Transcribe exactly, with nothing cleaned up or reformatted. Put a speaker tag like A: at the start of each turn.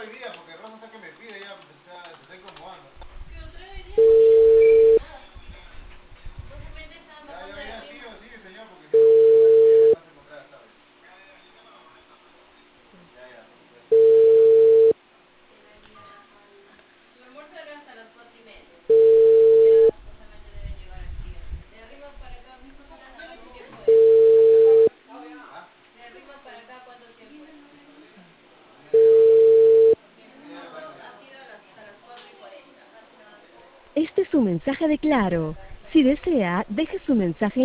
A: hoy día porque Rosa está que me pide ya, se está, se está incomodando.
B: ¿Qué otra vez día? Nada. Justamente estaban
A: Ya,
B: bajando
A: ya,
B: de
A: ya,
B: ritmo.
A: sigue, sigue, señor, porque si no, no es que vas a encontrar esta vez. Ya, ya, ya está.
B: Que la mierda. Su almuerzo era hasta las cuatro y media. Ya supuestamente deben llegar aquí. De arriba para acá, ¿cuánto tiempo es?
A: ¿Ah?
B: De arriba para acá, ¿cuánto tiempo es?
A: Media hora.
B: En el
A: Media
B: fondo
A: hora, media
B: ha
A: hora.
B: sido las- hasta las cuatro y cuarenta.
C: Este es su mensaje de Claro. Si desea, deje su mensaje